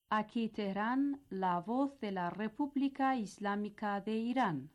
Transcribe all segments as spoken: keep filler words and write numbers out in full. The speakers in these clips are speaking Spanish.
Aquí Teherán, la voz de la República Islámica de Irán.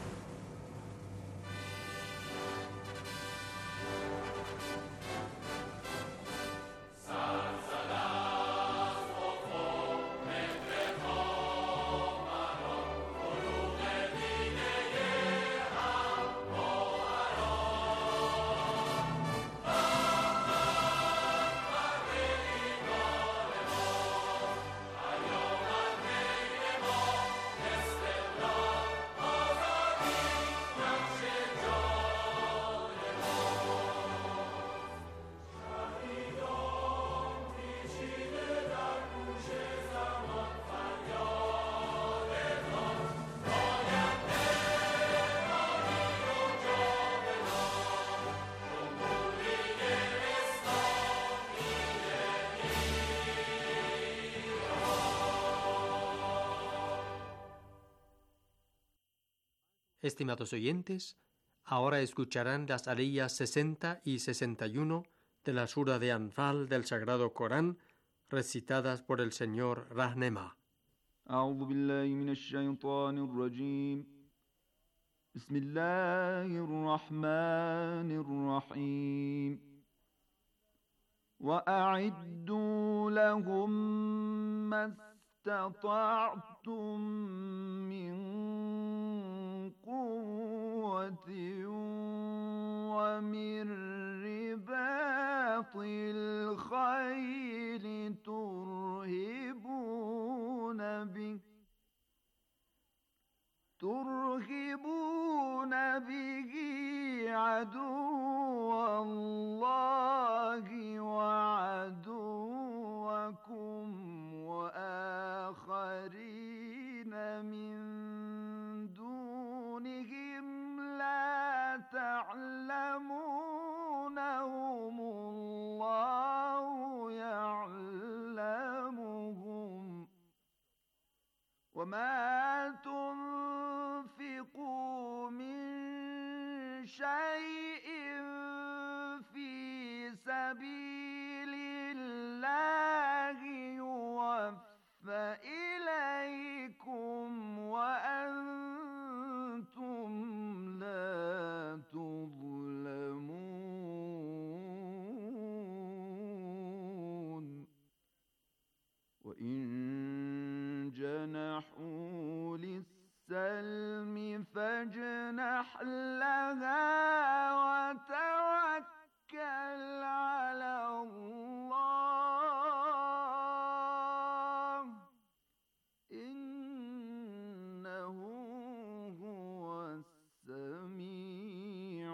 Estimados oyentes, ahora escucharán las aleyas sesenta y sesenta y uno de la sura de Anfal del Sagrado Corán, recitadas por el señor Rahnema. أعوذ بالله من الشيطان الرجيم بسم الله الرحمن الرحيم وأعدوا لهم ما استطعتم من قوة ومن رباط الخيل ترهبون به ترهبون به عدو الله وعدوكم وآخرين من دونهم لا تعلمونهم الله يعلمهم وما تنفقوا من شيء في سبيل الله يوفى إليكم وأنتم لا تظلمون وإن جنحوا للسلم فاجنح لها وتوكل على الله إنه هو السميع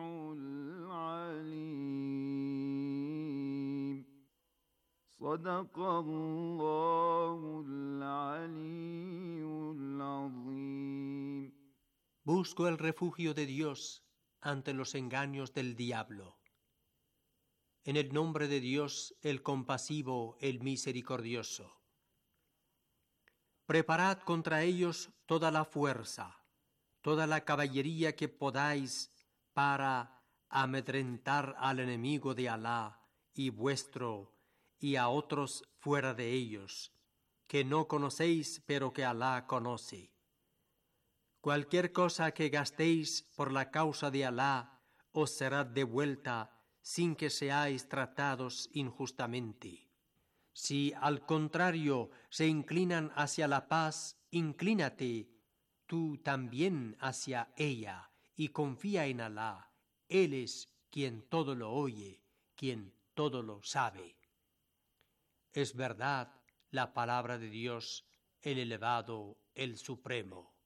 العليم صدق الله العلي العظيم. Busco el refugio de Dios ante los engaños del diablo. En el nombre de Dios, el compasivo, el misericordioso. Preparad contra ellos toda la fuerza, toda la caballería que podáis para amedrentar al enemigo de Alá y vuestro y a otros fuera de ellos, que no conocéis pero que Alá conoce. Cualquier cosa que gastéis por la causa de Alá os será devuelta sin que seáis tratados injustamente. Si al contrario se inclinan hacia la paz, inclínate tú también hacia ella y confía en Alá. Él es quien todo lo oye, quien todo lo sabe. Es verdad la palabra de Dios, el elevado, el supremo.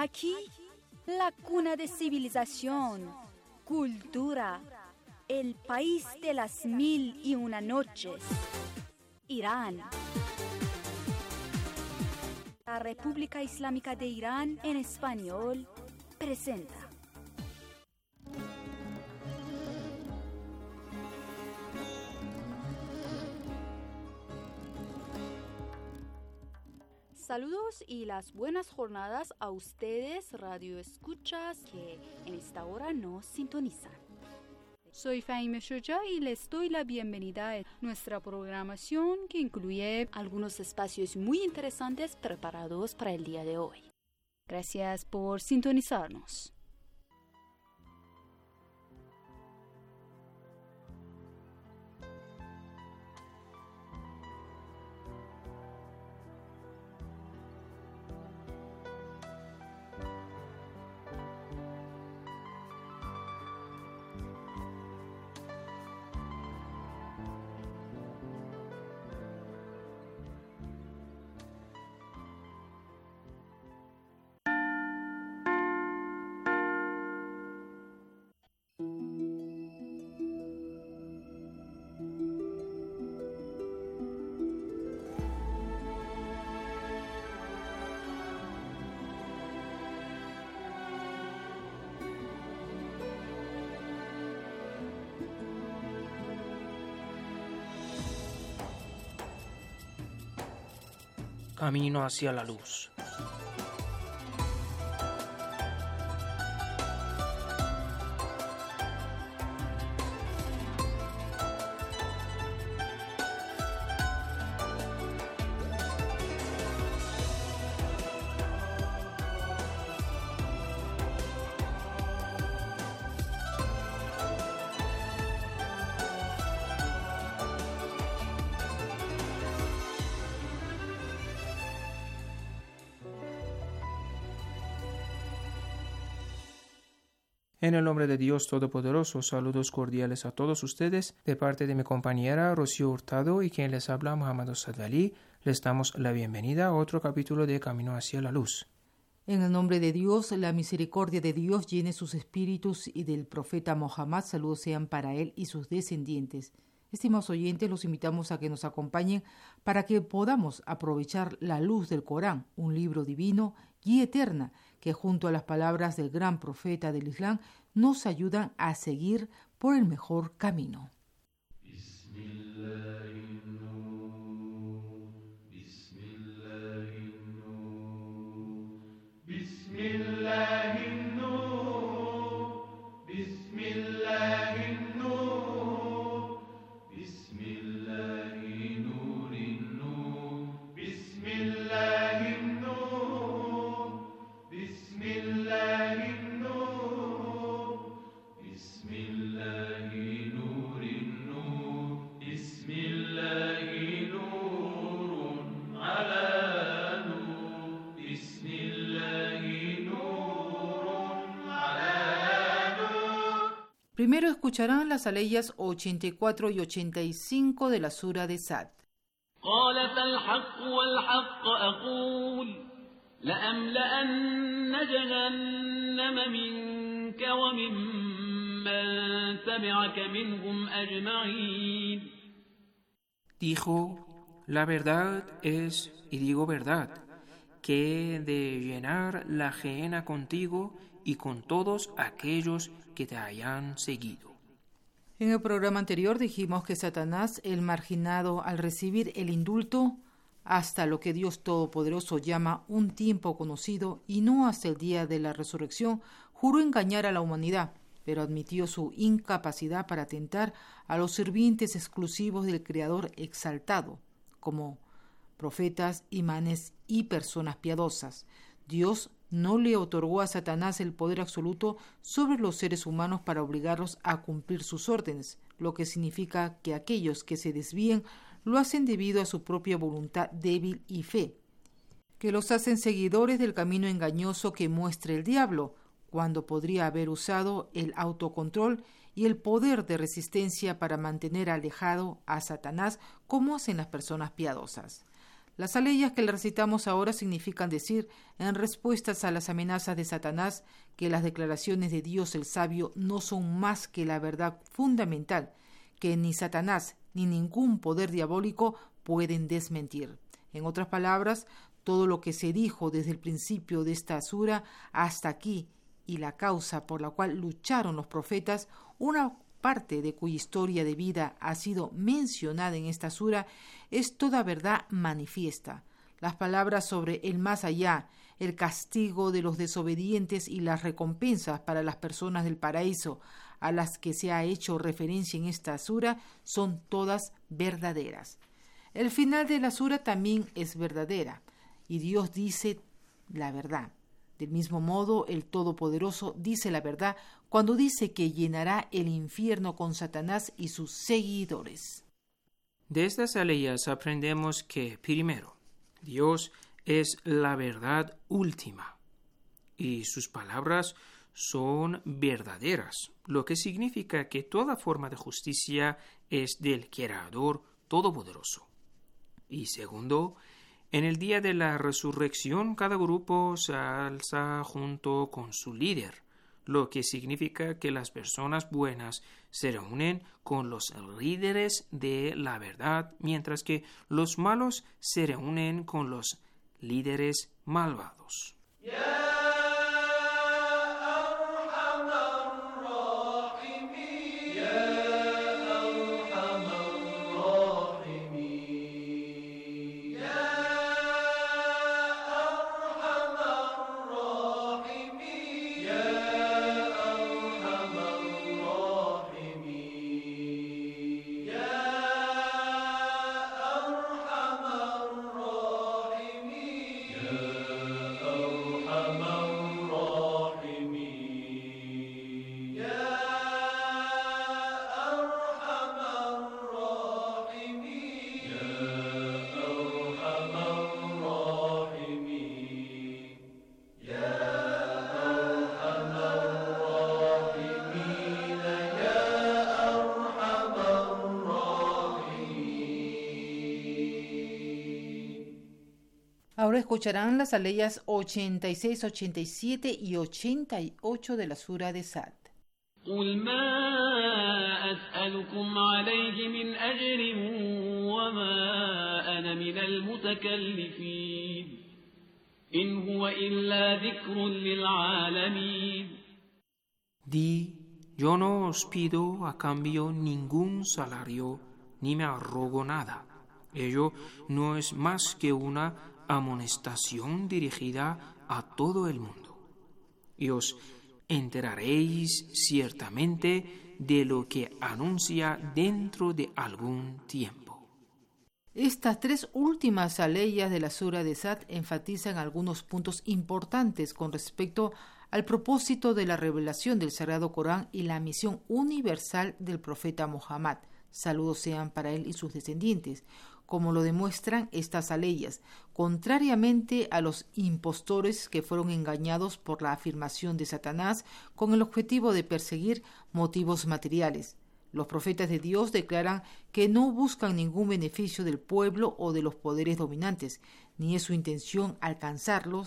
Aquí, la cuna de civilización, cultura, el país de las mil y una noches, Irán. La República Islámica de Irán en español presenta. Saludos y las buenas jornadas a ustedes, radio escuchas, que en esta hora nos sintonizan. Soy Fahime Shoja y les doy la bienvenida a nuestra programación que incluye algunos espacios muy interesantes preparados para el día de hoy. Gracias por sintonizarnos. Camino hacia la luz. En el nombre de Dios Todopoderoso, saludos cordiales a todos ustedes. De parte de mi compañera Rocío Hurtado y quien les habla, Muhammad Sadali, les damos la bienvenida a otro capítulo de Camino hacia la Luz. En el nombre de Dios, la misericordia de Dios llene sus espíritus y del profeta Mohammed, saludos sean para él y sus descendientes. Estimados oyentes, los invitamos a que nos acompañen para que podamos aprovechar la luz del Corán, un libro divino, guía eterna, que junto a las palabras del gran profeta del Islam nos ayudan a seguir por el mejor camino. Primero escucharán las aleyas ochenta y cuatro y ochenta y cinco de la sura de Sad. قالت الحق والحق أقول لأملأن جهنم منك وممن تبعك منهم أجمعين. Dijo, la verdad es, y digo verdad, que he de llenar la gehenna contigo y con todos aquellos que te hayan seguido. En el programa anterior dijimos que Satanás, el marginado al recibir el indulto, hasta lo que Dios Todopoderoso llama un tiempo conocido y no hasta el día de la resurrección, juró engañar a la humanidad, pero admitió su incapacidad para tentar a los sirvientes exclusivos del Creador exaltado, como profetas, imanes y personas piadosas. Dios no le otorgó a Satanás el poder absoluto sobre los seres humanos para obligarlos a cumplir sus órdenes, lo que significa que aquellos que se desvían lo hacen debido a su propia voluntad débil y fe, que los hacen seguidores del camino engañoso que muestra el diablo, cuando podría haber usado el autocontrol y el poder de resistencia para mantener alejado a Satanás como hacen las personas piadosas. Las aleyas que le recitamos ahora significan decir, en respuestas a las amenazas de Satanás, que las declaraciones de Dios el Sabio no son más que la verdad fundamental, que ni Satanás ni ningún poder diabólico pueden desmentir. En otras palabras, todo lo que se dijo desde el principio de esta sura hasta aquí y la causa por la cual lucharon los profetas, una parte de cuya historia de vida ha sido mencionada en esta sura, es toda verdad manifiesta. Las palabras sobre el más allá, el castigo de los desobedientes y las recompensas para las personas del paraíso a las que se ha hecho referencia en esta sura son todas verdaderas. El final de la sura también es verdadera, y Dios dice la verdad. Del mismo modo, el Todopoderoso dice la verdad cuando dice que llenará el infierno con Satanás y sus seguidores. De estas aleyas aprendemos que, primero, Dios es la verdad última y sus palabras son verdaderas, lo que significa que toda forma de justicia es del Creador Todopoderoso. Y segundo, en el día de la resurrección cada grupo se alza junto con su líder, lo que significa que las personas buenas se reúnen con los líderes de la verdad, mientras que los malos se reúnen con los líderes malvados. Yeah. Ahora escucharán las aleyas ochenta y seis, ochenta y siete y ochenta y ocho de la sura de Sad. قل ما أسألكم عليه من أجر وما أنا من المتكلفين إن هو إلا ذكر للعالمين. Di, yo no os pido a cambio ningún salario, ni me arrogo nada. Ello no es más que una amonestación dirigida a todo el mundo. Y os enteraréis ciertamente de lo que anuncia dentro de algún tiempo. Estas tres últimas aleyas de la sura de Sad enfatizan algunos puntos importantes con respecto al propósito de la revelación del Sagrado Corán y la misión universal del profeta Muhammad. Saludos sean para él y sus descendientes. Como lo demuestran estas aleyas, contrariamente a los impostores que fueron engañados por la afirmación de Satanás con el objetivo de perseguir motivos materiales. Los profetas de Dios declaran que no buscan ningún beneficio del pueblo o de los poderes dominantes, ni es su intención alcanzarlos,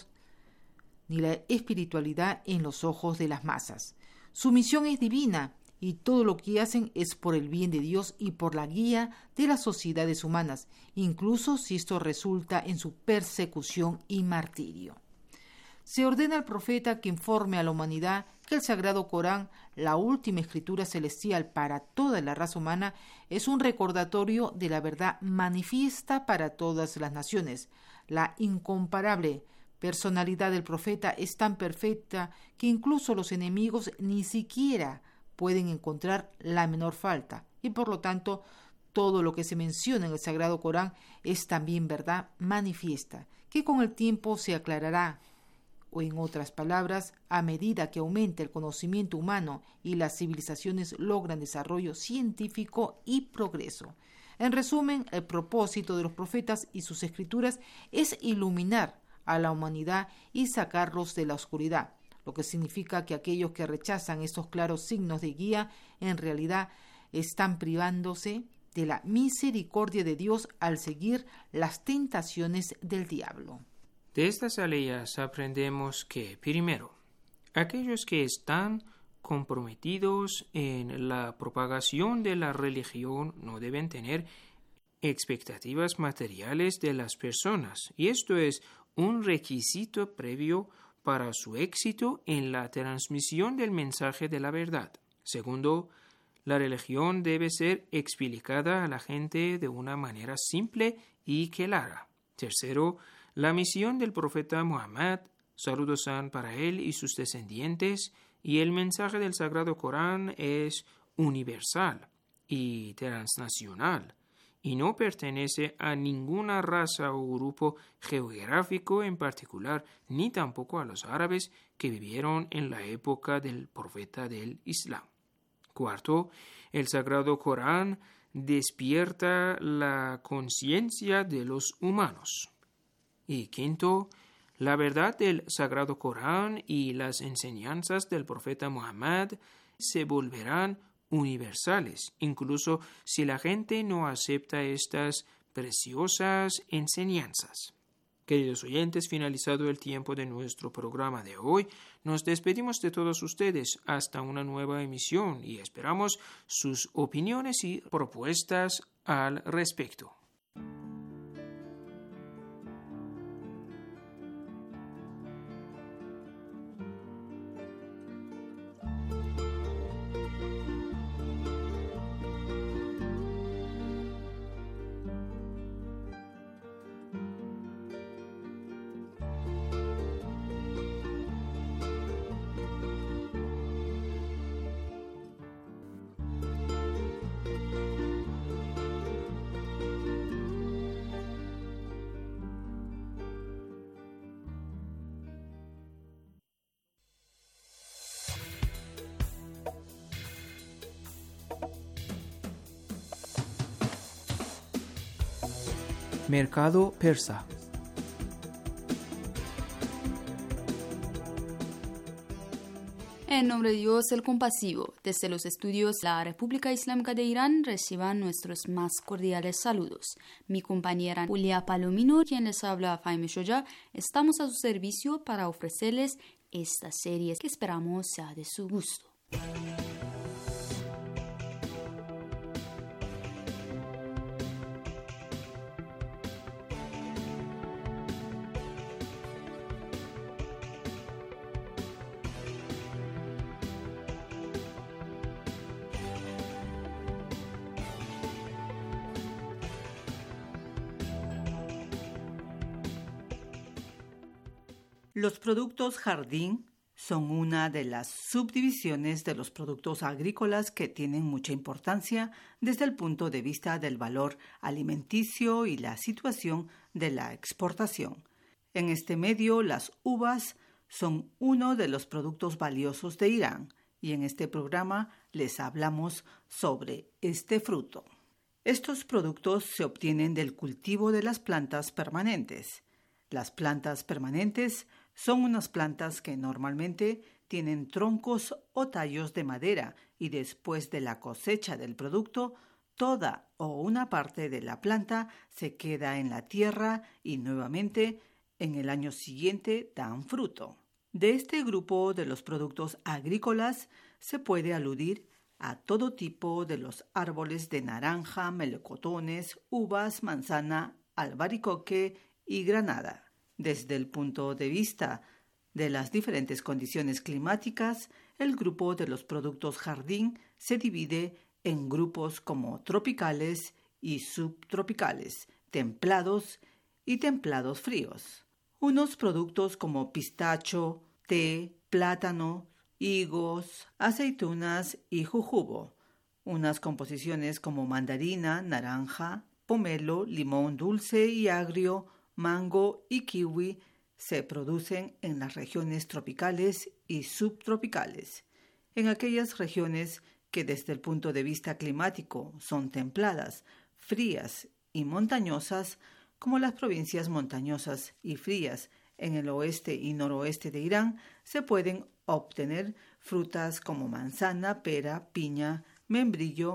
ni la espiritualidad en los ojos de las masas. Su misión es divina, y todo lo que hacen es por el bien de Dios y por la guía de las sociedades humanas, incluso si esto resulta en su persecución y martirio. Se ordena al profeta que informe a la humanidad que el Sagrado Corán, la última escritura celestial para toda la raza humana, es un recordatorio de la verdad manifiesta para todas las naciones. La incomparable personalidad del profeta es tan perfecta que incluso los enemigos ni siquiera pueden encontrar la menor falta, y por lo tanto todo lo que se menciona en el Sagrado Corán es también verdad manifiesta, que con el tiempo se aclarará, o en otras palabras, a medida que aumenta el conocimiento humano y las civilizaciones logran desarrollo científico y progreso. En resumen, el propósito de los profetas y sus escrituras es iluminar a la humanidad y sacarlos de la oscuridad, lo que significa que aquellos que rechazan estos claros signos de guía en realidad están privándose de la misericordia de Dios al seguir las tentaciones del diablo. De estas aleyas aprendemos que, primero, aquellos que están comprometidos en la propagación de la religión no deben tener expectativas materiales de las personas, y esto es un requisito previo para su éxito en la transmisión del mensaje de la verdad. Segundo, la religión debe ser explicada a la gente de una manera simple y clara. Tercero, la misión del profeta Muhammad, saludos sean para él y sus descendientes, y el mensaje del Sagrado Corán es universal y transnacional, y no pertenece a ninguna raza o grupo geográfico en particular, ni tampoco a los árabes que vivieron en la época del profeta del Islam. Cuarto, el Sagrado Corán despierta la conciencia de los humanos. Y quinto, la verdad del Sagrado Corán y las enseñanzas del profeta Muhammad se volverán universales, incluso si la gente no acepta estas preciosas enseñanzas. Queridos oyentes, finalizado el tiempo de nuestro programa de hoy, nos despedimos de todos ustedes hasta una nueva emisión y esperamos sus opiniones y propuestas al respecto. Mercado persa. En nombre de Dios el compasivo, desde los estudios de la República Islámica de Irán reciban nuestros más cordiales saludos. Mi compañera Julia Palomino, quien les habla, Fahime Shoja, estamos a su servicio para ofrecerles esta serie que esperamos sea de su gusto. Los productos jardín son una de las subdivisiones de los productos agrícolas que tienen mucha importancia desde el punto de vista del valor alimenticio y la situación de la exportación. En este medio, las uvas son uno de los productos valiosos de Irán y en este programa les hablamos sobre este fruto. Estos productos se obtienen del cultivo de las plantas permanentes. Las plantas permanentes son unas plantas que normalmente tienen troncos o tallos de madera y después de la cosecha del producto, toda o una parte de la planta se queda en la tierra y nuevamente en el año siguiente dan fruto. De este grupo de los productos agrícolas se puede aludir a todo tipo de los árboles de naranja, melocotones, uvas, manzana, albaricoque y granada. Desde el punto de vista de las diferentes condiciones climáticas, el grupo de los productos jardín se divide en grupos como tropicales y subtropicales, templados y templados fríos. Unos productos como pistacho, té, plátano, higos, aceitunas y jujubo. Unas composiciones como mandarina, naranja, pomelo, limón dulce y agrio, mango y kiwi se producen en las regiones tropicales y subtropicales. En aquellas regiones que desde el punto de vista climático son templadas, frías y montañosas, como las provincias montañosas y frías en el oeste y noroeste de Irán, se pueden obtener frutas como manzana, pera, piña, membrillo,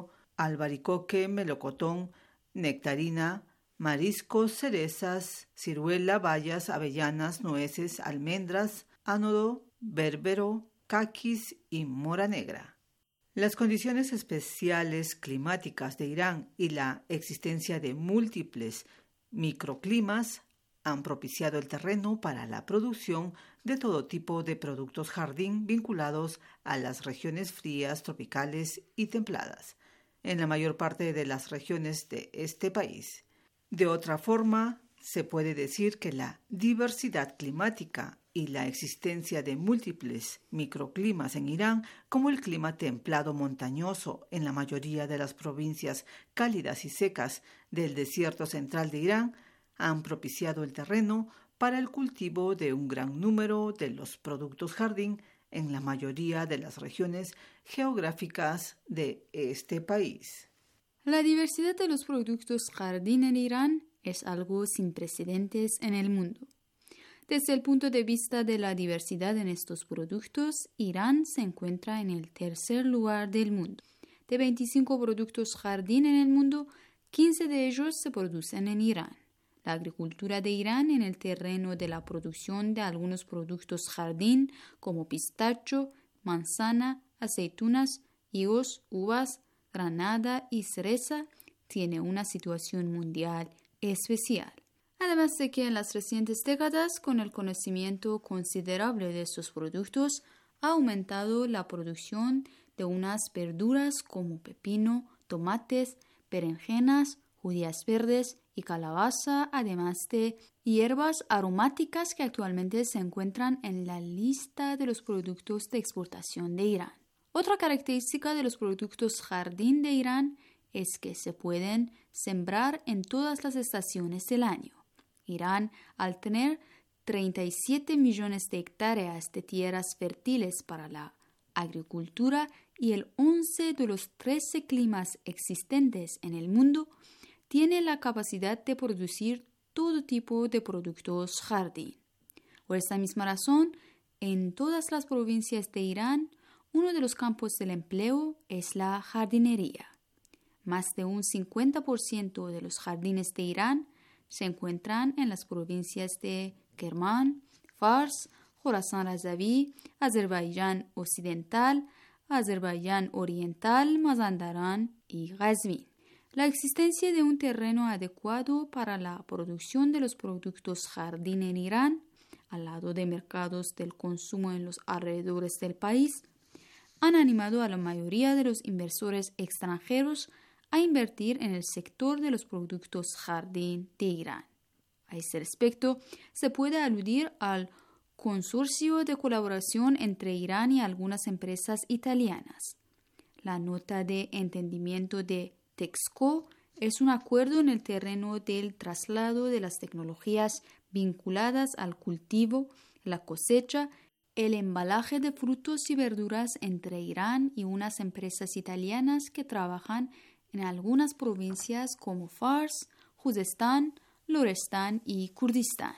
albaricoque, melocotón, nectarina, mariscos, cerezas, ciruela, bayas, avellanas, nueces, almendras, ánodo, berbero, caquis y mora negra. Las condiciones especiales climáticas de Irán y la existencia de múltiples microclimas han propiciado el terreno para la producción de todo tipo de productos jardín vinculados a las regiones frías, tropicales y templadas, en la mayor parte de las regiones de este país. De otra forma, se puede decir que la diversidad climática y la existencia de múltiples microclimas en Irán, como el clima templado montañoso en la mayoría de las provincias cálidas y secas del desierto central de Irán, han propiciado el terreno para el cultivo de un gran número de los productos jardín en la mayoría de las regiones geográficas de este país. La diversidad de los productos jardín en Irán es algo sin precedentes en el mundo. Desde el punto de vista de la diversidad en estos productos, Irán se encuentra en el tercer lugar del mundo. De veinticinco productos jardín en el mundo, quince de ellos se producen en Irán. La agricultura de Irán en el terreno de la producción de algunos productos jardín como pistacho, manzana, aceitunas, higos, uvas, granada y cereza tiene una situación mundial especial. Además de que en las recientes décadas, con el conocimiento considerable de estos productos, ha aumentado la producción de unas verduras como pepino, tomates, berenjenas, judías verdes y calabaza, además de hierbas aromáticas que actualmente se encuentran en la lista de los productos de exportación de Irán. Otra característica de los productos jardín de Irán es que se pueden sembrar en todas las estaciones del año. Irán, al tener treinta y siete millones de hectáreas de tierras fértiles para la agricultura y el once de los trece climas existentes en el mundo, tiene la capacidad de producir todo tipo de productos jardín. Por esta misma razón, en todas las provincias de Irán, uno de los campos del empleo es la jardinería. Más de un cincuenta por ciento de los jardines de Irán se encuentran en las provincias de Kermán, Fars, Jorasán Razaví, Azerbaiyán Occidental, Azerbaiyán Oriental, Mazandarán y Gazvin. La existencia de un terreno adecuado para la producción de los productos jardín en Irán, al lado de mercados del consumo en los alrededores del país, han animado a la mayoría de los inversores extranjeros a invertir en el sector de los productos jardín de Irán. A este respecto, se puede aludir al consorcio de colaboración entre Irán y algunas empresas italianas. La nota de entendimiento de Texco es un acuerdo en el terreno del traslado de las tecnologías vinculadas al cultivo, la cosecha, el embalaje de frutos y verduras entre Irán y unas empresas italianas que trabajan en algunas provincias como Fars, Juzestán, Lorestán y Kurdistán.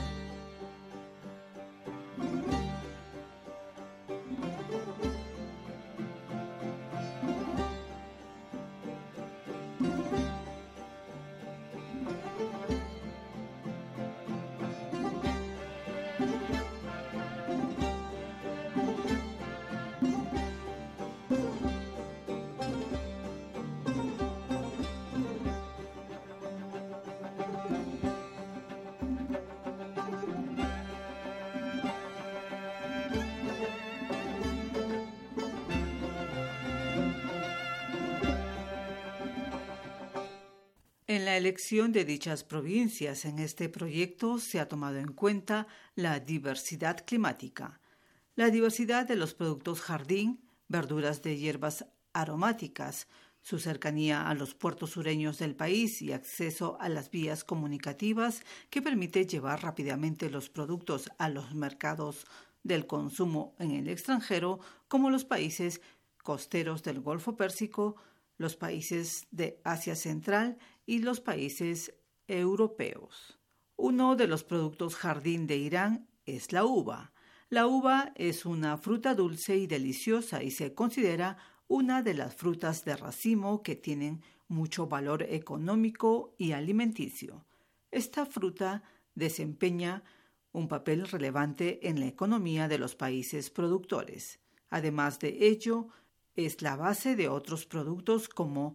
En la elección de dichas provincias en este proyecto se ha tomado en cuenta la diversidad climática, la diversidad de los productos jardín, verduras de hierbas aromáticas, su cercanía a los puertos sureños del país y acceso a las vías comunicativas que permite llevar rápidamente los productos a los mercados del consumo en el extranjero, como los países costeros del Golfo Pérsico, los países de Asia Central y los países europeos. Uno de los productos jardín de Irán es la uva. La uva es una fruta dulce y deliciosa y se considera una de las frutas de racimo que tienen mucho valor económico y alimenticio. Esta fruta desempeña un papel relevante en la economía de los países productores. Además de ello, es la base de otros productos como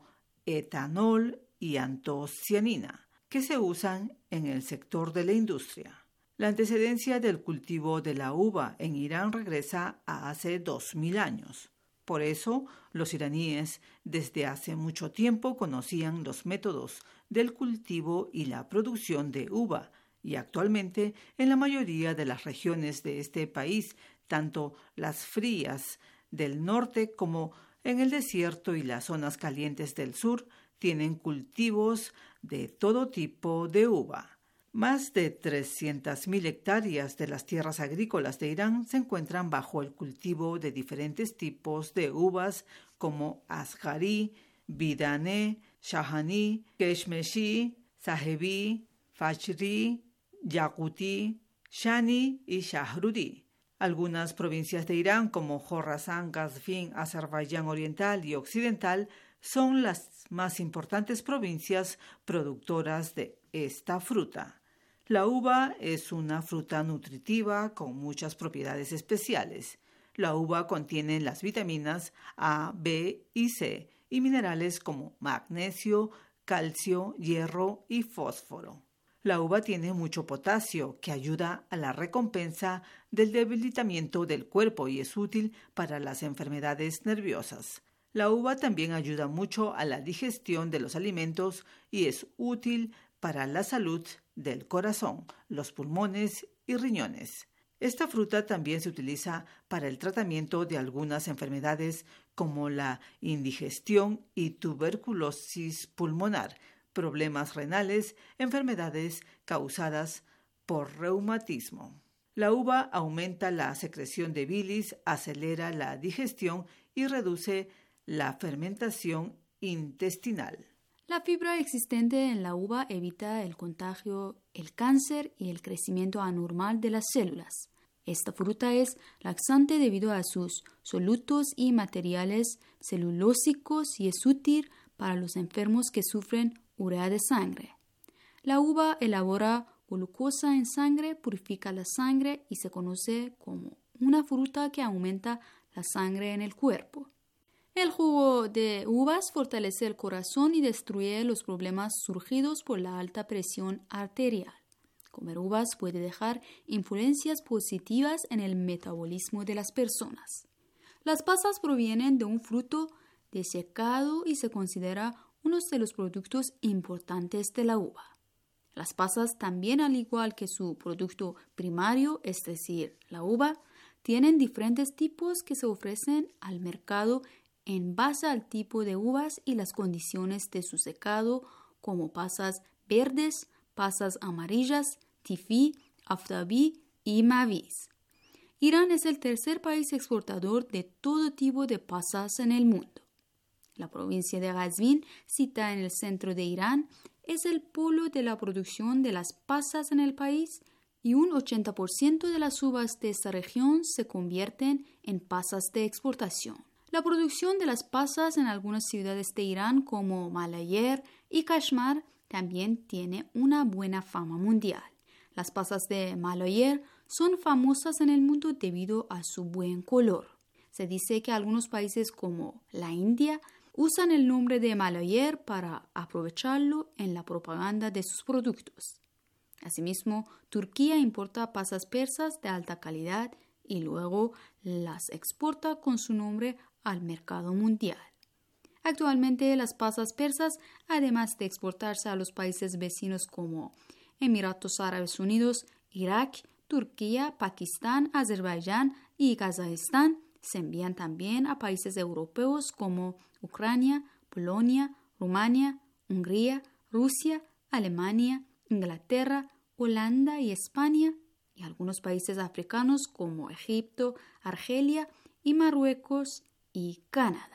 etanol y antocianina, que se usan en el sector de la industria. La antecedencia del cultivo de la uva en Irán regresa a hace dos mil años. Por eso, los iraníes desde hace mucho tiempo conocían los métodos del cultivo y la producción de uva, y actualmente en la mayoría de las regiones de este país, tanto las frías del norte como en el desierto y las zonas calientes del sur, tienen cultivos de todo tipo de uva. Más de trescientas mil hectáreas de las tierras agrícolas de Irán se encuentran bajo el cultivo de diferentes tipos de uvas como Asghari, Bidané, Shahani, Keshmeshi, Sahebi, Fajri, Yaquti, Shani y Shahrudi. Algunas provincias de Irán como Jorasán, Gazvin, Azerbaiyán Oriental y Occidental son las más importantes provincias productoras de esta fruta. La uva es una fruta nutritiva con muchas propiedades especiales. La uva contiene las vitaminas A, B y C y minerales como magnesio, calcio, hierro y fósforo. La uva tiene mucho potasio que ayuda a la recompensa del debilitamiento del cuerpo y es útil para las enfermedades nerviosas. La uva también ayuda mucho a la digestión de los alimentos y es útil para la salud del corazón, los pulmones y riñones. Esta fruta también se utiliza para el tratamiento de algunas enfermedades como la indigestión y tuberculosis pulmonar, problemas renales, enfermedades causadas por reumatismo. La uva aumenta la secreción de bilis, acelera la digestión y reduce la fermentación intestinal. La fibra existente en la uva evita el contagio, el cáncer y el crecimiento anormal de las células. Esta fruta es laxante debido a sus solutos y materiales celulósicos y es útil para los enfermos que sufren urea de sangre. La uva elabora glucosa en sangre, purifica la sangre y se conoce como una fruta que aumenta la sangre en el cuerpo. El jugo de uvas fortalece el corazón y destruye los problemas surgidos por la alta presión arterial. Comer uvas puede dejar influencias positivas en el metabolismo de las personas. Las pasas provienen de un fruto desecado y se considera uno de los productos importantes de la uva. Las pasas también, al igual que su producto primario, es decir, la uva, tienen diferentes tipos que se ofrecen al mercado en base al tipo de uvas y las condiciones de su secado, como pasas verdes, pasas amarillas, tifí, aftabí y maviz. Irán es el tercer país exportador de todo tipo de pasas en el mundo. La provincia de Gazvin, situada en el centro de Irán, es el polo de la producción de las pasas en el país y un ochenta por ciento de las uvas de esta región se convierten en pasas de exportación. La producción de las pasas en algunas ciudades de Irán como Malayer y Kashmar también tiene una buena fama mundial. Las pasas de Malayer son famosas en el mundo debido a su buen color. Se dice que algunos países como la India usan el nombre de Malayer para aprovecharlo en la propaganda de sus productos. Asimismo, Turquía importa pasas persas de alta calidad y luego las exporta con su nombre al mercado mundial. Actualmente, las pasas persas, además de exportarse a los países vecinos como Emiratos Árabes Unidos, Irak, Turquía, Pakistán, Azerbaiyán y Kazajistán, se envían también a países europeos como Ucrania, Polonia, Rumania, Hungría, Rusia, Alemania, Inglaterra, Holanda y España, y algunos países africanos como Egipto, Argelia y Marruecos y Canadá.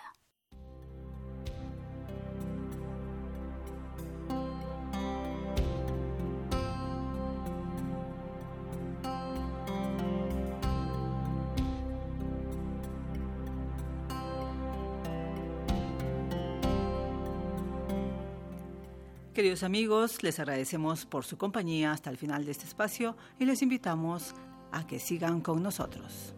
Queridos amigos, les agradecemos por su compañía hasta el final de este espacio y les invitamos a que sigan con nosotros.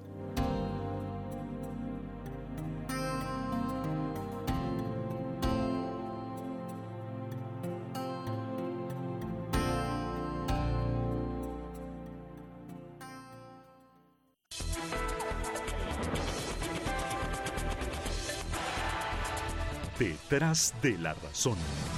Detrás de la razón.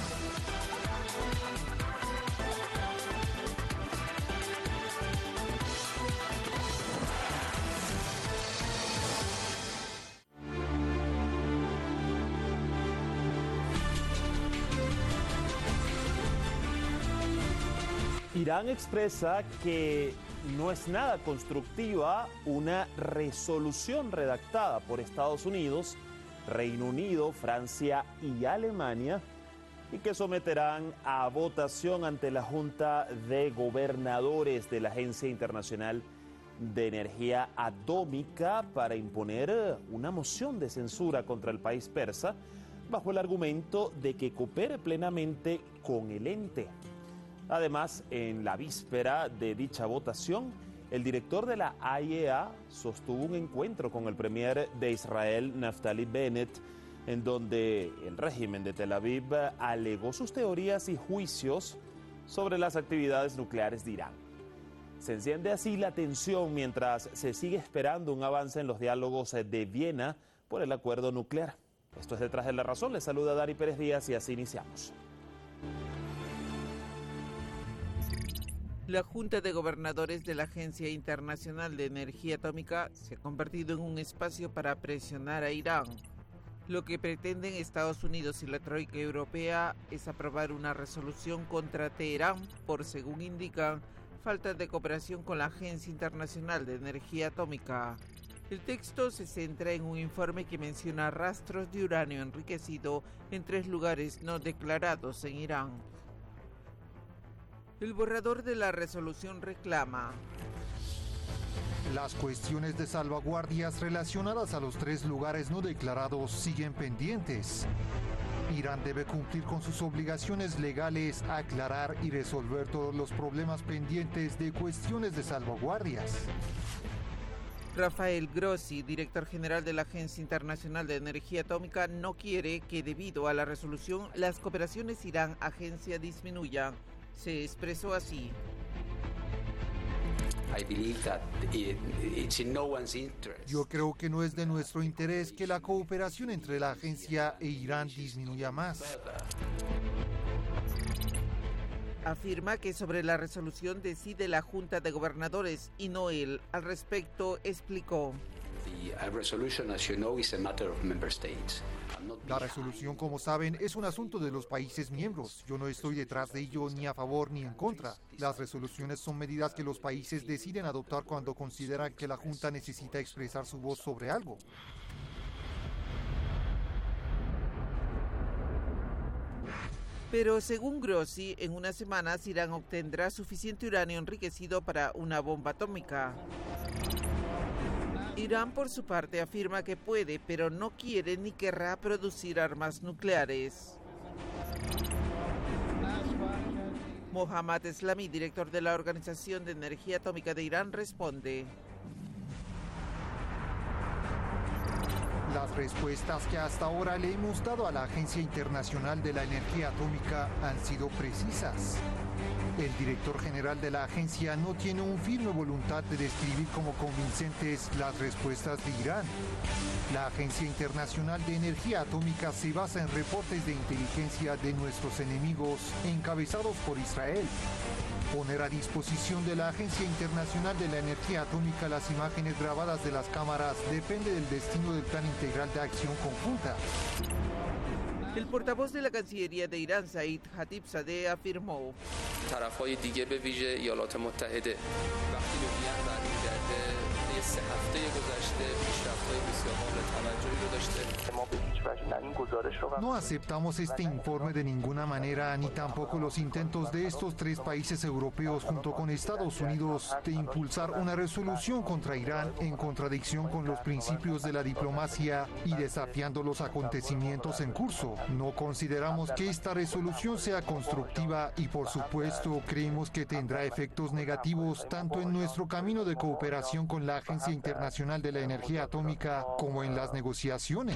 Irán expresa que no es nada constructiva una resolución redactada por Estados Unidos, Reino Unido, Francia y Alemania, y que someterán a votación ante la Junta de Gobernadores de la Agencia Internacional de Energía Atómica para imponer una moción de censura contra el país persa bajo el argumento de que coopere plenamente con el ente. Además, en la víspera de dicha votación, el director de la A I E A sostuvo un encuentro con el premier de Israel, Naftali Bennett, en donde el régimen de Tel Aviv alegó sus teorías y juicios sobre las actividades nucleares de Irán. Se enciende así la tensión mientras se sigue esperando un avance en los diálogos de Viena por el acuerdo nuclear. Esto es Detrás de la Razón. Les saluda Dari Pérez Díaz y así iniciamos. La Junta de Gobernadores de la Agencia Internacional de Energía Atómica se ha convertido en un espacio para presionar a Irán. Lo que pretenden Estados Unidos y la Troika Europea es aprobar una resolución contra Teherán por, según indican, falta de cooperación con la Agencia Internacional de Energía Atómica. El texto se centra en un informe que menciona rastros de uranio enriquecido en tres lugares no declarados en Irán. El borrador de la resolución reclama: las cuestiones de salvaguardias relacionadas a los tres lugares no declarados siguen pendientes. Irán debe cumplir con sus obligaciones legales, aclarar y resolver todos los problemas pendientes de cuestiones de salvaguardias. Rafael Grossi, director general de la Agencia Internacional de Energía Atómica, no quiere que, debido a la resolución, las cooperaciones Irán-Agencia disminuyan. Se expresó así: yo creo que no es de nuestro interés que la cooperación entre la agencia e Irán disminuya más. Afirma que sobre la resolución decide la Junta de Gobernadores y no él. Al respecto, explicó: la resolución, como saben, es un asunto de los países miembros. Yo no estoy detrás de ello ni a favor ni en contra. Las resoluciones son medidas que los países deciden adoptar cuando consideran que la Junta necesita expresar su voz sobre algo. Pero según Grossi, en unas semanas Irán obtendrá suficiente uranio enriquecido para una bomba atómica. Irán, por su parte, afirma que puede, pero no quiere ni querrá producir armas nucleares. Mohammad Eslami, director de la Organización de Energía Atómica de Irán, responde: las respuestas que hasta ahora le hemos dado a la Agencia Internacional de la Energía Atómica han sido precisas. El director general de la agencia no tiene una firme voluntad de describir como convincentes las respuestas de Irán. La Agencia Internacional de Energía Atómica se basa en reportes de inteligencia de nuestros enemigos encabezados por Israel. Poner a disposición de la Agencia Internacional de la Energía Atómica las imágenes grabadas de las cámaras depende del destino del Plan Integral de Acción Conjunta. El portavoz de la Cancillería de Irán, Said Khatibzadeh, afirmó: No aceptamos este informe de ninguna manera, ni tampoco los intentos de estos tres países europeos junto con Estados Unidos de impulsar una resolución contra Irán en contradicción con los principios de la diplomacia y desafiando los acontecimientos en curso. No consideramos que esta resolución sea constructiva y, por supuesto, creemos que tendrá efectos negativos tanto en nuestro camino de cooperación con la Agencia Internacional de la Energía Atómica como en las negociaciones.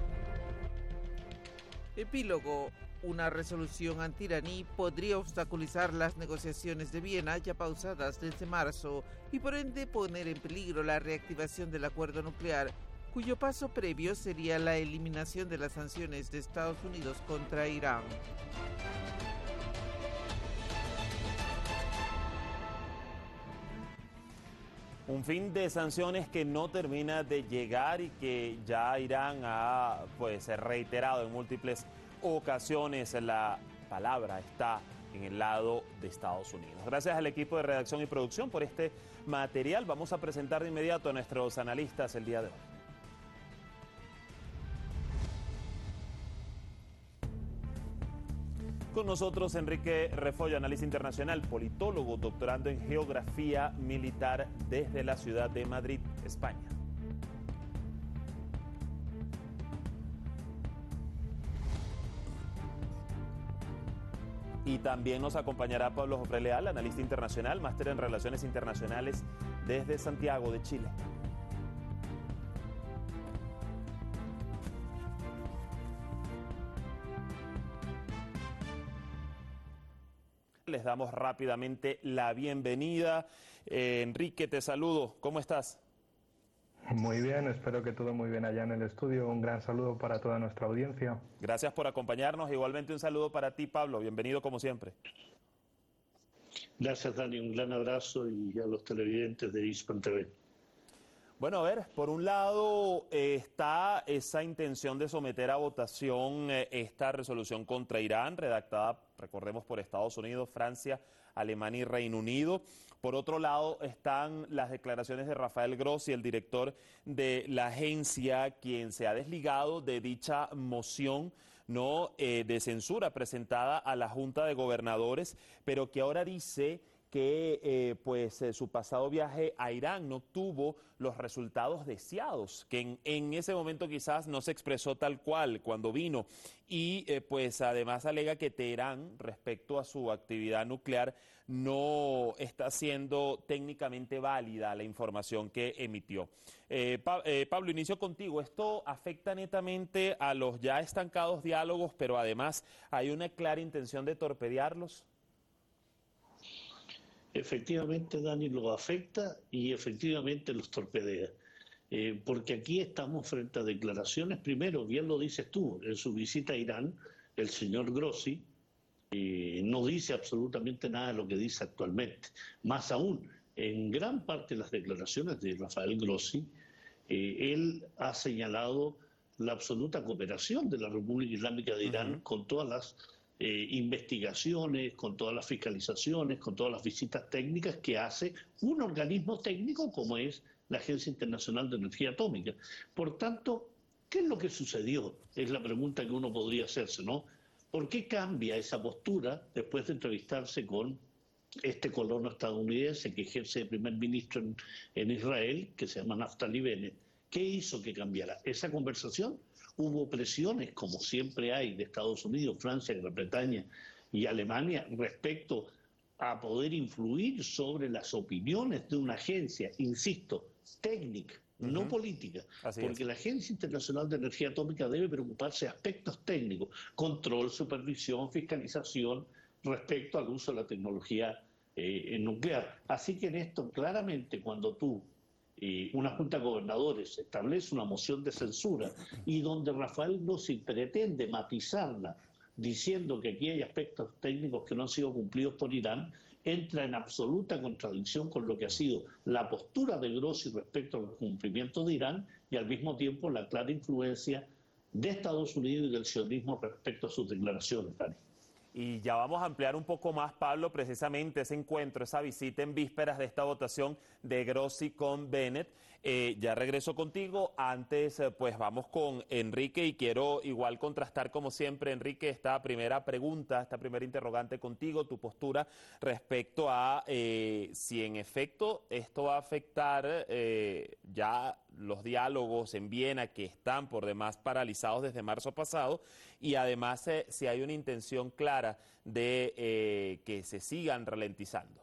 Epílogo. Una resolución anti-iraní podría obstaculizar las negociaciones de Viena ya pausadas desde marzo y por ende poner en peligro la reactivación del acuerdo nuclear, cuyo paso previo sería la eliminación de las sanciones de Estados Unidos contra Irán. Un fin de sanciones que no termina de llegar y que ya Irán ha pues reiterado en múltiples ocasiones. La palabra está en el lado de Estados Unidos. Gracias al equipo de redacción y producción por este material. Vamos a presentar de inmediato a nuestros analistas el día de hoy. Con nosotros Enrique Refollo, analista internacional, politólogo, doctorando en geografía militar desde la ciudad de Madrid, España. Y también nos acompañará Pablo Jofré Leal, analista internacional, máster en Relaciones Internacionales desde Santiago de Chile. Les damos rápidamente la bienvenida. Eh, Enrique, te saludo. ¿Cómo estás? Muy bien, espero que todo muy bien allá en el estudio. Un gran saludo para toda nuestra audiencia. Gracias por acompañarnos. Igualmente un saludo para ti, Pablo. Bienvenido como siempre. Gracias, Dani. Un gran abrazo y a los televidentes de Hispan T V. Bueno, a ver, por un lado eh, está esa intención de someter a votación eh, esta resolución contra Irán, redactada, recordemos, por Estados Unidos, Francia, Alemania y Reino Unido. Por otro lado están las declaraciones de Rafael Grossi, el director de la agencia, quien se ha desligado de dicha moción no eh, de censura presentada a la Junta de Gobernadores, pero que ahora dice que eh, pues eh, su pasado viaje a Irán no tuvo los resultados deseados, que en, en ese momento quizás no se expresó tal cual cuando vino, y eh, pues además alega que Teherán, respecto a su actividad nuclear, no está siendo técnicamente válida la información que emitió. Eh, pa eh, Pablo, inicio contigo. Esto afecta netamente a los ya estancados diálogos, pero además hay una clara intención de torpedearlos. Efectivamente, Dani, lo afecta y efectivamente los torpedea. Eh, porque aquí estamos frente a declaraciones, primero, bien lo dices tú, en su visita a Irán, el señor Grossi eh, no dice absolutamente nada de lo que dice actualmente. Más aún, en gran parte de las declaraciones de Rafael Grossi, eh, él ha señalado la absoluta cooperación de la República Islámica de Irán uh-huh. con todas las Eh, investigaciones, con todas las fiscalizaciones, con todas las visitas técnicas que hace un organismo técnico como es la Agencia Internacional de Energía Atómica. Por tanto, ¿qué es lo que sucedió? Es la pregunta que uno podría hacerse, ¿no? ¿Por qué cambia esa postura después de entrevistarse con este colono estadounidense que ejerce de primer ministro en, en Israel, que se llama Naftali Bennett? ¿Qué hizo que cambiara esa conversación? Hubo presiones, como siempre hay, de Estados Unidos, Francia, Gran Bretaña y Alemania respecto a poder influir sobre las opiniones de una agencia, insisto, técnica, uh-huh. no política, Así porque es. La Agencia Internacional de Energía Atómica debe preocuparse de aspectos técnicos, control, supervisión, fiscalización respecto al uso de la tecnología eh, nuclear. Así que en esto, claramente, cuando tú Eh, una Junta de Gobernadores establece una moción de censura y donde Rafael Grossi pretende matizarla diciendo que aquí hay aspectos técnicos que no han sido cumplidos por Irán, entra en absoluta contradicción con lo que ha sido la postura de Grossi respecto al cumplimiento de Irán y al mismo tiempo la clara influencia de Estados Unidos y del sionismo respecto a sus declaraciones, Dani. Y ya vamos a ampliar un poco más, Pablo, precisamente ese encuentro, esa visita en vísperas de esta votación de Grossi con Bennett. Eh, ya regreso contigo. Antes, eh, pues vamos con Enrique y quiero igual contrastar como siempre, Enrique, esta primera pregunta, esta primera interrogante contigo, tu postura respecto a eh, si en efecto esto va a afectar eh, ya los diálogos en Viena que están por demás paralizados desde marzo pasado y además eh, si hay una intención clara de eh, que se sigan ralentizando.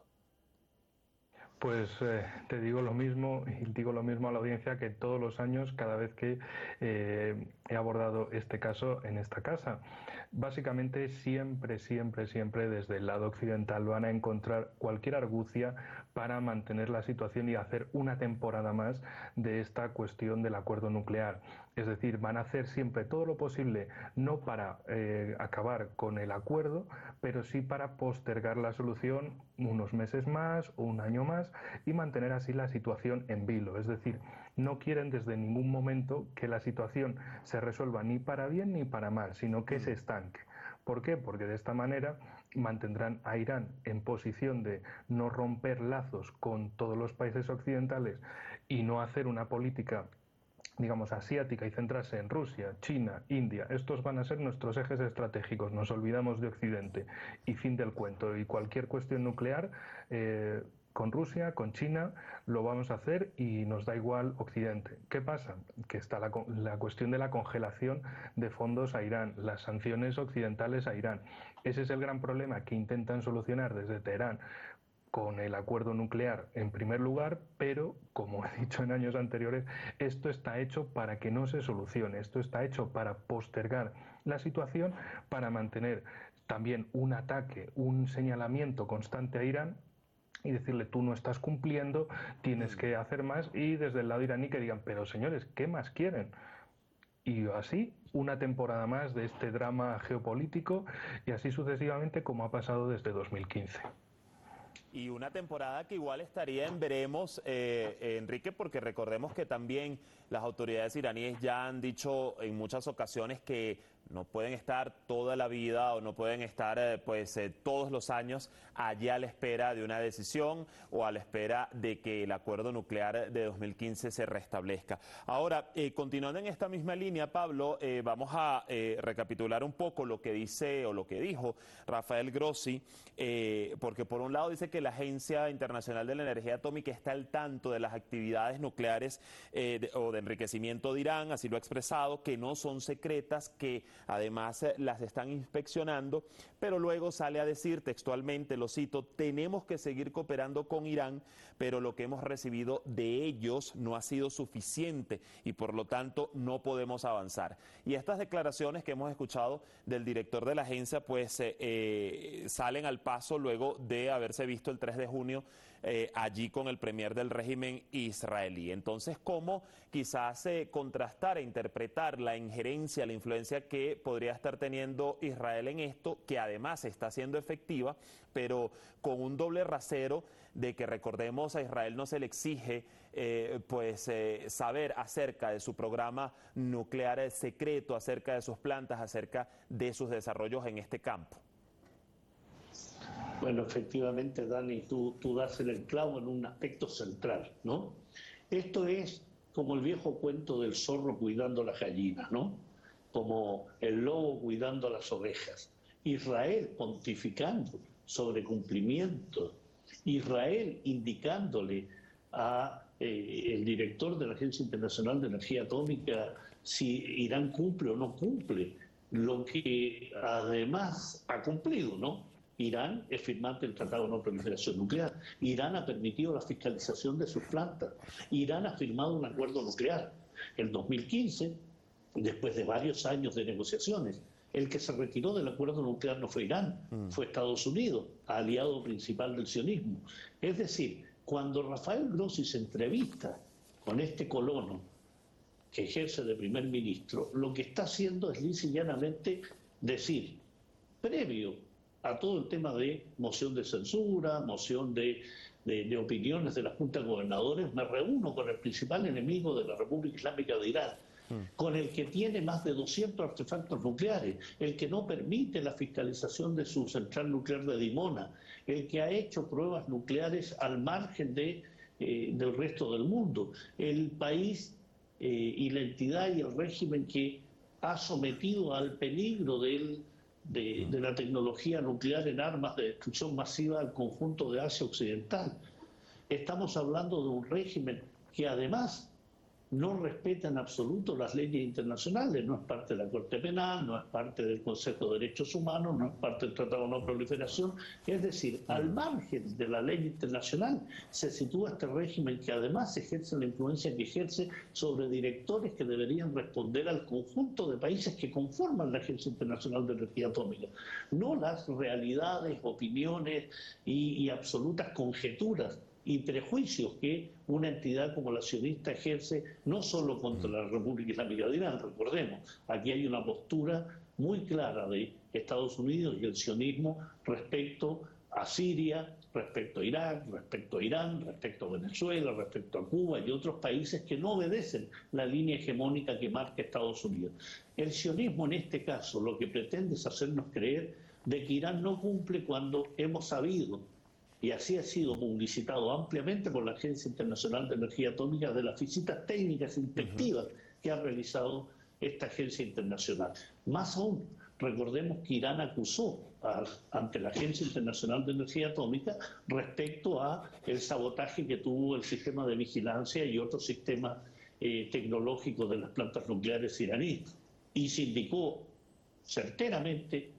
Pues eh, te digo lo mismo y digo lo mismo a la audiencia que todos los años cada vez que eh, he abordado este caso en esta casa. Básicamente siempre, siempre, siempre desde el lado occidental van a encontrar cualquier argucia para mantener la situación y hacer una temporada más de esta cuestión del acuerdo nuclear. Es decir, van a hacer siempre todo lo posible, no para eh, acabar con el acuerdo, pero sí para postergar la solución unos meses más o un año más y mantener así la situación en vilo. Es decir, no quieren desde ningún momento que la situación se resuelva ni para bien ni para mal, sino que se estanque. ¿Por qué? Porque de esta manera mantendrán a Irán en posición de no romper lazos con todos los países occidentales y no hacer una política, digamos, asiática y centrarse en Rusia, China, India. Estos van a ser nuestros ejes estratégicos. Nos olvidamos de Occidente y fin del cuento. Y cualquier cuestión nuclear eh, con Rusia, con China, lo vamos a hacer y nos da igual Occidente. ¿Qué pasa? Que está la, la cuestión de la congelación de fondos a Irán, las sanciones occidentales a Irán. Ese es el gran problema que intentan solucionar desde Teherán con el acuerdo nuclear en primer lugar, pero, como he dicho en años anteriores, esto está hecho para que no se solucione, esto está hecho para postergar la situación, para mantener también un ataque, un señalamiento constante a Irán y decirle tú no estás cumpliendo, tienes que hacer más, y desde el lado iraní que digan, pero señores, ¿qué más quieren? Y así una temporada más de este drama geopolítico y así sucesivamente como ha pasado desde dos mil quince. Y una temporada que igual estaría en veremos, eh, eh, Enrique, porque recordemos que también las autoridades iraníes ya han dicho en muchas ocasiones que no pueden estar toda la vida o no pueden estar eh, pues eh, todos los años allí a la espera de una decisión o a la espera de que el acuerdo nuclear de dos mil quince se restablezca. Ahora, eh, continuando en esta misma línea, Pablo, eh, vamos a eh, recapitular un poco lo que dice o lo que dijo Rafael Grossi, eh, porque por un lado dice que la Agencia Internacional de la Energía Atómica está al tanto de las actividades nucleares eh, de, o de enriquecimiento de Irán, así lo ha expresado, que no son secretas, que además eh, las están inspeccionando, pero luego sale a decir textualmente, lo cito, tenemos que seguir cooperando con Irán, pero lo que hemos recibido de ellos no ha sido suficiente y por lo tanto no podemos avanzar. Y estas declaraciones que hemos escuchado del director de la agencia pues eh, eh, salen al paso luego de haberse visto el tres de junio eh, allí con el premier del régimen israelí. Entonces, ¿cómo quizás eh, contrastar e interpretar la injerencia, la influencia que podría estar teniendo Israel en esto, que además está siendo efectiva, pero con un doble rasero de que, recordemos, a Israel no se le exige eh, pues eh, saber acerca de su programa nuclear secreto, acerca de sus plantas, acerca de sus desarrollos en este campo? Bueno, efectivamente, Dani, tú, tú das en el clavo en un aspecto central, ¿no? Esto es como el viejo cuento del zorro cuidando las gallinas, ¿no? Como el lobo cuidando las ovejas. Israel pontificando sobre cumplimiento, Israel indicándole a eh, el director de la Agencia Internacional de Energía Atómica si Irán cumple o no cumple, lo que además ha cumplido, ¿no? Irán es firmante del Tratado de No Proliferación Nuclear. Irán ha permitido la fiscalización de sus plantas. Irán ha firmado un acuerdo nuclear. En dos mil quince, después de varios años de negociaciones, el que se retiró del acuerdo nuclear no fue Irán, mm. fue Estados Unidos, aliado principal del sionismo. Es decir, cuando Rafael Grossi se entrevista con este colono que ejerce de primer ministro, lo que está haciendo es lisa y llanamente decir, previo a todo el tema de moción de censura, moción de, de, de opiniones de la Junta de Gobernadores, me reúno con el principal enemigo de la República Islámica de Irán, con el que tiene más de doscientos artefactos nucleares, el que no permite la fiscalización de su central nuclear de Dimona, el que ha hecho pruebas nucleares al margen de, eh, del resto del mundo, el país eh, y la entidad y el régimen que ha sometido al peligro del, de, de la tecnología nuclear en armas de destrucción masiva al conjunto de Asia Occidental. Estamos hablando de un régimen que además no respeta en absoluto las leyes internacionales, no es parte de la Corte Penal, no es parte del Consejo de Derechos Humanos, no es parte del Tratado de No Proliferación. Es decir, al margen de la ley internacional se sitúa este régimen que además ejerce la influencia que ejerce sobre directores que deberían responder al conjunto de países que conforman la Agencia Internacional de Energía Atómica, no las realidades, opiniones y, y absolutas conjeturas y prejuicios que una entidad como la sionista ejerce no solo contra la República Islámica de Irán. Recordemos, aquí hay una postura muy clara de Estados Unidos y el sionismo respecto a Siria, respecto a Irak, respecto a Irán, respecto a Venezuela, respecto a Cuba y otros países que no obedecen la línea hegemónica que marca Estados Unidos. El sionismo en este caso lo que pretende es hacernos creer de que Irán no cumple cuando hemos sabido, y así ha sido publicitado ampliamente por la Agencia Internacional de Energía Atómica, de las visitas técnicas inspectivas uh-huh. que ha realizado esta agencia internacional. Más aún, recordemos que Irán acusó a, ante la Agencia Internacional de Energía Atómica respecto a el sabotaje que tuvo el sistema de vigilancia y otros sistemas eh, tecnológicos de las plantas nucleares iraníes. Y se indicó certeramente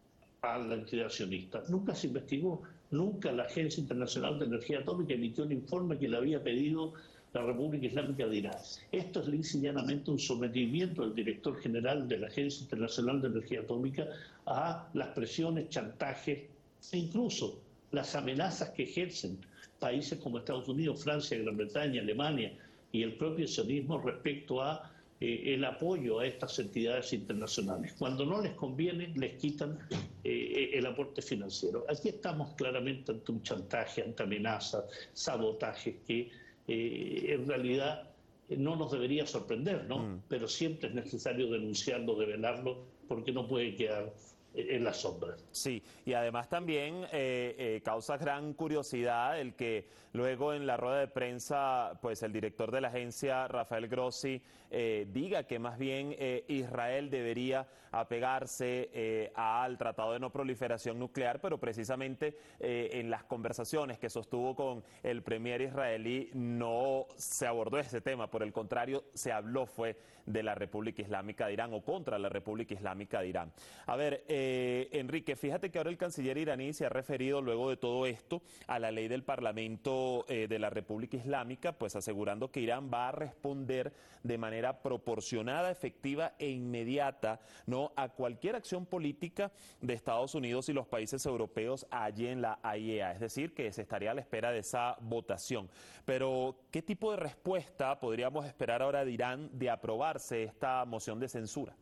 a la entidad sionista. Nunca se investigó. Nunca la Agencia Internacional de Energía Atómica emitió un informe que le había pedido la República Islámica de Irán. Esto es lisa y llanamente un sometimiento del director general de la Agencia Internacional de Energía Atómica a las presiones, chantajes e incluso las amenazas que ejercen países como Estados Unidos, Francia, Gran Bretaña, Alemania y el propio sionismo respecto a Eh, el apoyo a estas entidades internacionales. Cuando no les conviene, les quitan eh, el aporte financiero. Aquí estamos claramente ante un chantaje, ante amenazas, sabotajes que eh, en realidad no nos debería sorprender, ¿no? Mm. Pero siempre es necesario denunciarlo, develarlo, porque no puede quedar en las sombras. Sí, y además también eh, eh, causa gran curiosidad el que luego en la rueda de prensa, pues el director de la agencia, Rafael Grossi, eh, diga que más bien eh, Israel debería apegarse eh, al Tratado de No Proliferación Nuclear, pero precisamente eh, en las conversaciones que sostuvo con el premier israelí no se abordó ese tema, por el contrario, se habló fue de la República Islámica de Irán o contra la República Islámica de Irán. A ver, eh, Enrique, fíjate que ahora el canciller iraní se ha referido luego de todo esto a la ley del Parlamento eh, de la República Islámica, pues asegurando que Irán va a responder de manera proporcionada, efectiva e inmediata, ¿no?, a cualquier acción política de Estados Unidos y los países europeos allí en la A I E A, es decir, que se estaría a la espera de esa votación. Pero, ¿qué tipo de respuesta podríamos esperar ahora de Irán de aprobarse esta moción de censura?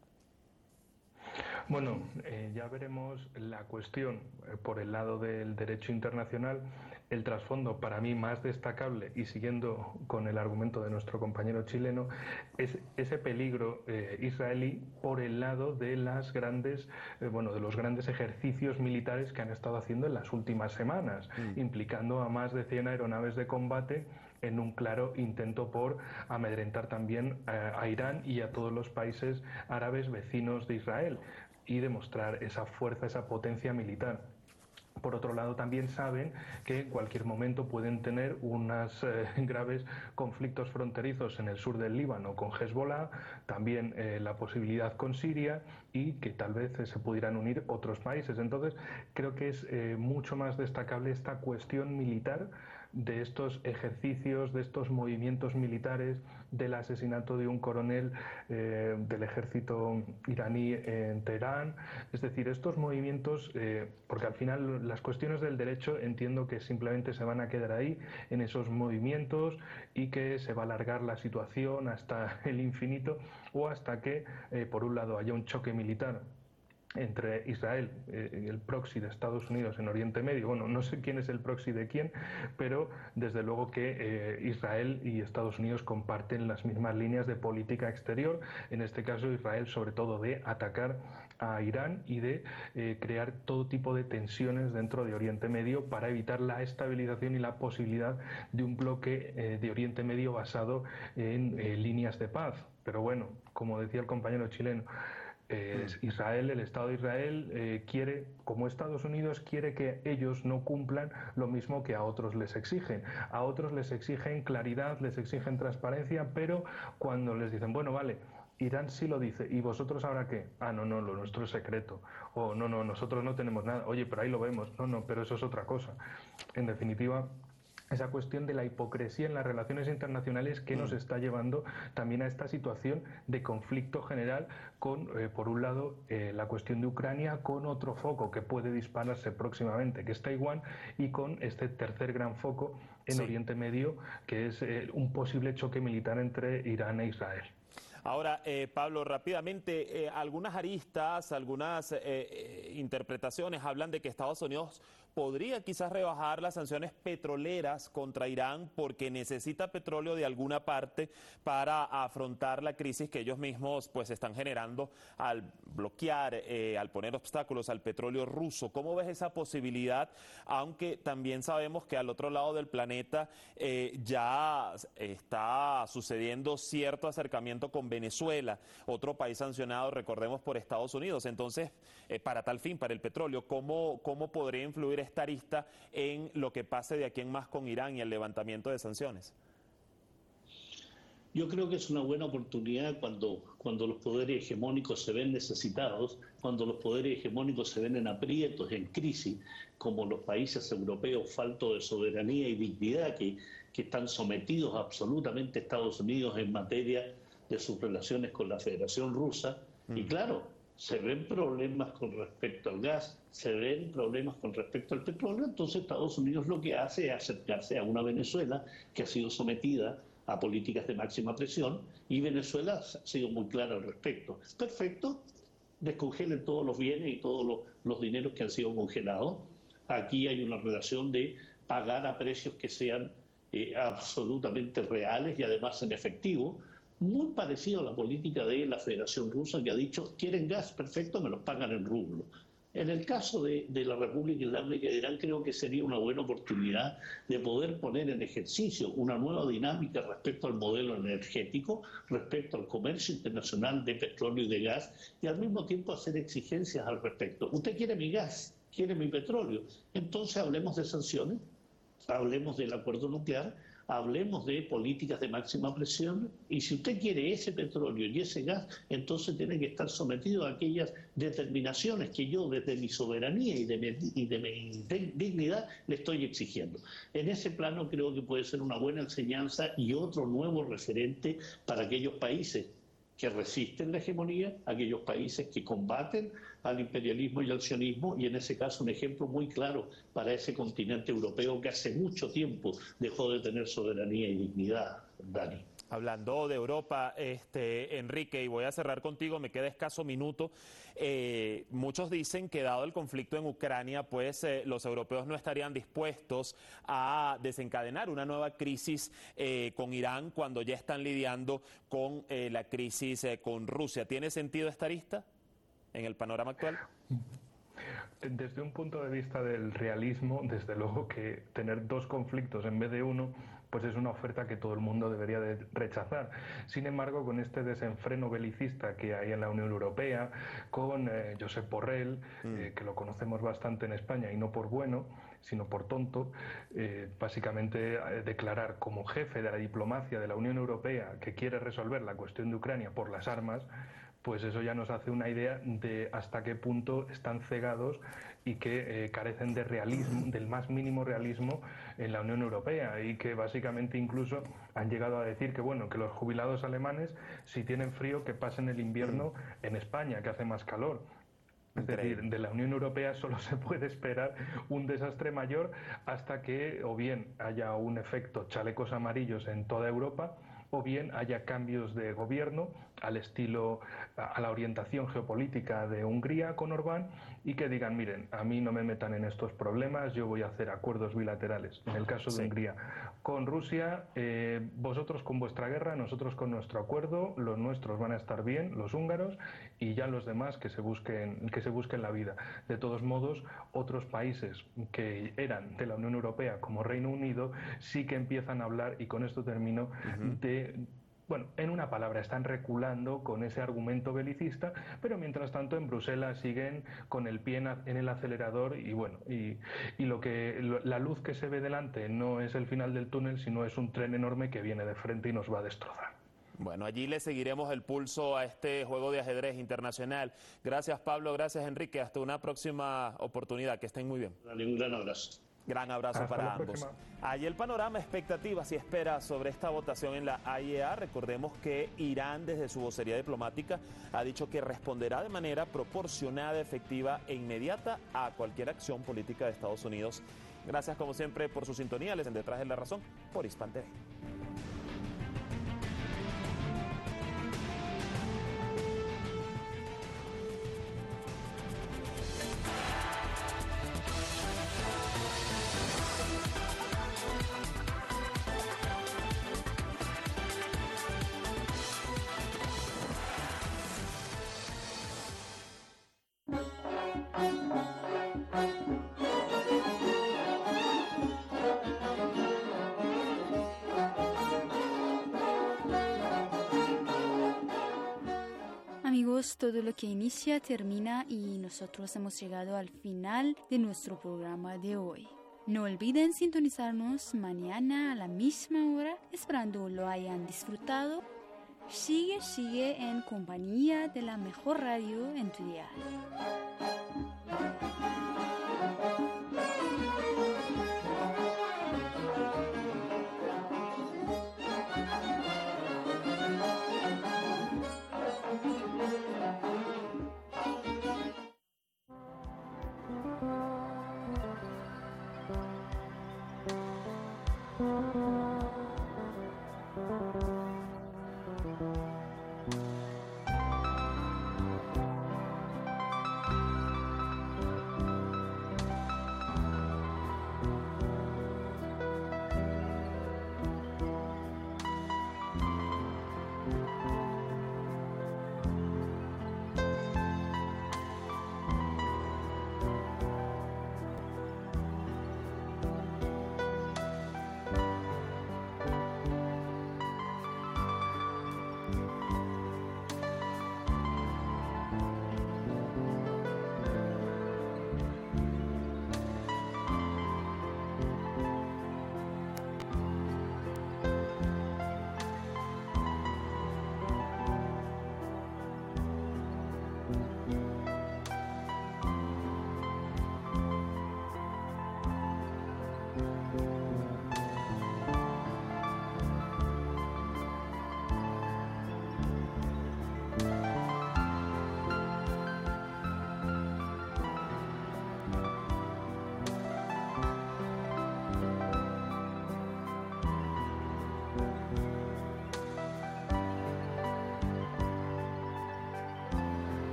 Bueno, eh, ya veremos la cuestión eh, por el lado del derecho internacional. El trasfondo para mí más destacable, y siguiendo con el argumento de nuestro compañero chileno, es ese peligro eh, israelí por el lado de las grandes, eh, bueno, de los grandes ejercicios militares que han estado haciendo en las últimas semanas, mm. implicando a más de cien aeronaves de combate en un claro intento por amedrentar también eh, a Irán y a todos los países árabes vecinos de Israel y demostrar esa fuerza, esa potencia militar. Por otro lado, también saben que en cualquier momento pueden tener unos eh, graves conflictos fronterizos en el sur del Líbano con Hezbollah, también eh, la posibilidad con Siria y que tal vez eh, se pudieran unir otros países. Entonces, creo que es eh, mucho más destacable esta cuestión militar de estos ejercicios, de estos movimientos militares, del asesinato de un coronel eh, del ejército iraní en Teherán. Es decir, estos movimientos, eh, porque al final las cuestiones del derecho entiendo que simplemente se van a quedar ahí, en esos movimientos, y que se va a alargar la situación hasta el infinito o hasta que, eh, por un lado, haya un choque militar entre Israel, eh, el proxy de Estados Unidos en Oriente Medio. Bueno, no sé quién es el proxy de quién, pero desde luego que eh, Israel y Estados Unidos comparten las mismas líneas de política exterior, en este caso Israel sobre todo de atacar a Irán y de eh, crear todo tipo de tensiones dentro de Oriente Medio para evitar la estabilización y la posibilidad de un bloque eh, de Oriente Medio basado en eh, líneas de paz. Pero bueno, como decía el compañero chileno, Eh, Israel, el Estado de Israel eh, quiere, como Estados Unidos, quiere que ellos no cumplan lo mismo que a otros les exigen. A otros les exigen claridad, les exigen transparencia, pero cuando les dicen, bueno, vale, Irán sí lo dice, ¿y vosotros ahora qué? Ah, no, no, lo nuestro es secreto. O no, no, nosotros no tenemos nada. Oye, pero ahí lo vemos. No, no, pero eso es otra cosa. En definitiva, esa cuestión de la hipocresía en las relaciones internacionales que nos está llevando también a esta situación de conflicto general con, eh, por un lado, eh, la cuestión de Ucrania, con otro foco que puede dispararse próximamente, que es Taiwán, y con este tercer gran foco en sí. Oriente Medio, que es eh, un posible choque militar entre Irán e Israel. Ahora, eh, Pablo, rápidamente, eh, algunas aristas, algunas eh, eh, interpretaciones hablan de que Estados Unidos podría quizás rebajar las sanciones petroleras contra Irán porque necesita petróleo de alguna parte para afrontar la crisis que ellos mismos pues están generando al bloquear, eh, al poner obstáculos al petróleo ruso. ¿Cómo ves esa posibilidad? Aunque también sabemos que al otro lado del planeta eh, ya está sucediendo cierto acercamiento con Venezuela, otro país sancionado, recordemos, por Estados Unidos. Entonces, eh, para tal fin, para el petróleo, ¿cómo, cómo podría influir esta arista en lo que pase de aquí en más con Irán y el levantamiento de sanciones? Yo creo que es una buena oportunidad cuando, cuando los poderes hegemónicos se ven necesitados, cuando los poderes hegemónicos se ven en aprietos, en crisis, como los países europeos faltos de soberanía y dignidad que, que están sometidos absolutamente a Estados Unidos en materia de sus relaciones con la Federación Rusa. Mm. Y claro, se ven problemas con respecto al gas, se ven problemas con respecto al petróleo, entonces Estados Unidos lo que hace es acercarse a una Venezuela que ha sido sometida a políticas de máxima presión, y Venezuela ha sido muy clara al respecto. Perfecto, descongelen todos los bienes y todos los, los dineros que han sido congelados. Aquí hay una relación de pagar a precios que sean eh, absolutamente reales y además en efectivo, muy parecido a la política de la Federación Rusa, que ha dicho, quieren gas, perfecto, me los pagan en rublo. En el caso de, de la República Islámica de Irán, creo que sería una buena oportunidad de poder poner en ejercicio una nueva dinámica respecto al modelo energético, respecto al comercio internacional de petróleo y de gas, y al mismo tiempo hacer exigencias al respecto. Usted quiere mi gas, quiere mi petróleo, entonces hablemos de sanciones, hablemos del acuerdo nuclear, hablemos de políticas de máxima presión, y si usted quiere ese petróleo y ese gas, entonces tiene que estar sometido a aquellas determinaciones que yo desde mi soberanía y de mi, y de mi dignidad le estoy exigiendo. En ese plano creo que puede ser una buena enseñanza y otro nuevo referente para aquellos países que resisten la hegemonía, aquellos países que combaten al imperialismo y al sionismo, y en ese caso un ejemplo muy claro para ese continente europeo que hace mucho tiempo dejó de tener soberanía y dignidad, Dani. Hablando de Europa, este, Enrique, y voy a cerrar contigo, me queda escaso minuto. Eh, muchos dicen que dado el conflicto en Ucrania, pues eh, los europeos no estarían dispuestos a desencadenar una nueva crisis eh, con Irán cuando ya están lidiando con eh, la crisis eh, con Rusia. ¿Tiene sentido esta arista en el panorama actual? Desde un punto de vista del realismo, desde luego que tener dos conflictos en vez de uno, pues es una oferta que todo el mundo debería de rechazar. Sin embargo, con este desenfreno belicista que hay en la Unión Europea, con eh, Josep Borrell, mm. eh, que lo conocemos bastante en España y no por bueno, sino por tonto, eh, básicamente eh, declarar como jefe de la diplomacia de la Unión Europea que quiere resolver la cuestión de Ucrania por las armas, pues eso ya nos hace una idea de hasta qué punto están cegados y que eh, carecen de realismo, del más mínimo realismo en la Unión Europea, y que básicamente incluso han llegado a decir que bueno, que los jubilados alemanes, si tienen frío, que pasen el invierno mm. en España, que hace más calor. Es decir, de la Unión Europea solo se puede esperar un desastre mayor hasta que o bien haya un efecto chalecos amarillos en toda Europa, o bien haya cambios de gobierno al estilo, a la orientación geopolítica de Hungría con Orbán, y que digan, miren, a mí no me metan en estos problemas, yo voy a hacer acuerdos bilaterales. En el caso de sí. Hungría con Rusia, eh, vosotros con vuestra guerra, nosotros con nuestro acuerdo, los nuestros van a estar bien, los húngaros, y ya los demás que se busquen, que se busquen la vida. De todos modos, otros países que eran de la Unión Europea, como Reino Unido, sí que empiezan a hablar, y con esto termino, uh-huh. de... Bueno, en una palabra, están reculando con ese argumento belicista, pero mientras tanto en Bruselas siguen con el pie en el acelerador y bueno, y, y lo que lo, la luz que se ve delante no es el final del túnel, sino es un tren enorme que viene de frente y nos va a destrozar. Bueno, allí le seguiremos el pulso a este juego de ajedrez internacional. Gracias, Pablo, gracias, Enrique. Hasta una próxima oportunidad. Que estén muy bien. Dale, un gran abrazo. Gran abrazo Hasta para ambos. Próxima. Allí el panorama, expectativas y esperas sobre esta votación en la A I E A. Recordemos que Irán, desde su vocería diplomática, ha dicho que responderá de manera proporcionada, efectiva e inmediata a cualquier acción política de Estados Unidos. Gracias, como siempre, por su sintonía. Les en Detrás de la Razón por Hispan T V. Amigos, todo lo que inicia termina y nosotros hemos llegado al final de nuestro programa de hoy. No olviden sintonizarnos mañana a la misma hora, esperando lo hayan disfrutado. Sigue, sigue en compañía de la mejor radio en tu dial.